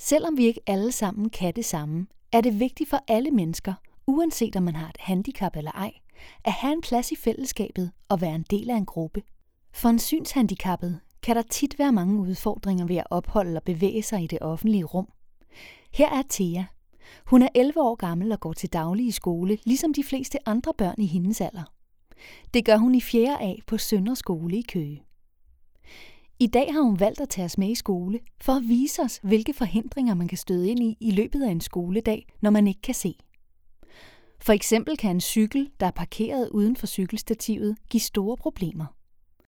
Selvom vi ikke alle sammen kan det samme, er det vigtigt for alle mennesker, uanset om man har et handicap eller ej, at have en plads i fællesskabet og være en del af en gruppe. For en synshandicappet kan der tit være mange udfordringer ved at opholde og bevæge sig i det offentlige rum. Her er Thea. Hun er 11 år gammel og går til daglig i skole, ligesom de fleste andre børn i hendes alder. Det gør hun i 4. A på Søndre Skole i Køge. I dag har hun valgt at tage os med i skole, for at vise os, hvilke forhindringer man kan støde ind i løbet af en skoledag, når man ikke kan se. For eksempel kan en cykel, der er parkeret uden for cykelstativet, give store problemer.